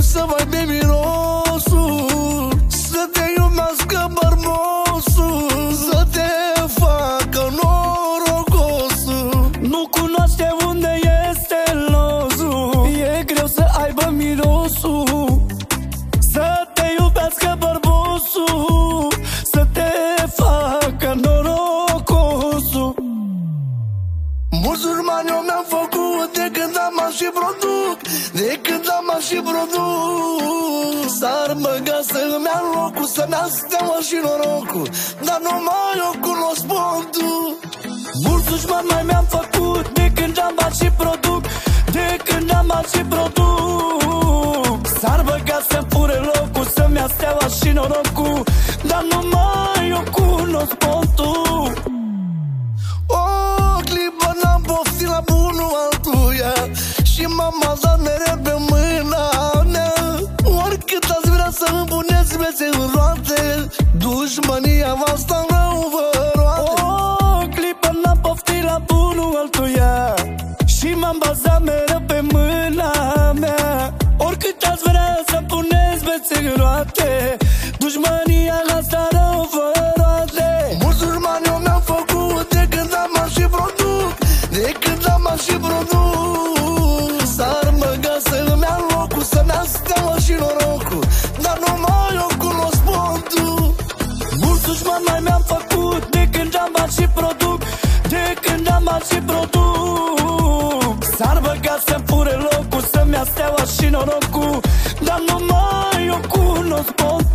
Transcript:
să mai be mirosul, să te iubească bărbosul, să te facă norocosul. Nu cunoaște unde este losul, e greu să aibă mirosul, să te iubească bărbosul, să te facă norocosul. Mulți urmani eu mi-am făcut de când am și produc, de când am și produc. S-ar băga să-mi ia locul, să-mi ia steaua și norocul, dar numai eu cunosc pontul. Mulți dușmani mai mi-am făcut de când am bat și produc, de când am bat și produc. S-ar băga să-mi fure locul, să-mi ia steaua și norocul, dar numai eu cunosc pontul. O clipă n-am poftit la bunul altuia și m-am bazat mereu pe mâna mea. Oricât ați vrea să-mi puneți bețe în roate, dușmania va sta rău vă roate. O clipă n-am poftit la bunul altuia și m-am bazat mereu pe mâna mea. Oricât ați vrea să puneți bețe în roate, dușmania va sta rău vă roate. Mulți urmani eu mi-am făcut de când am și produc, de când am și produc. S-ar băga să-mi ia locul, să-mi ia steaua și norocul, dar numai eu cunosc pontul. Mulți dușmani mai mi-am făcut de când am bat și produc, de când am bat și produc. S-ar băga să-mi fure locul, să-mi ia steaua și norocul, dar numai eu cunosc pontul.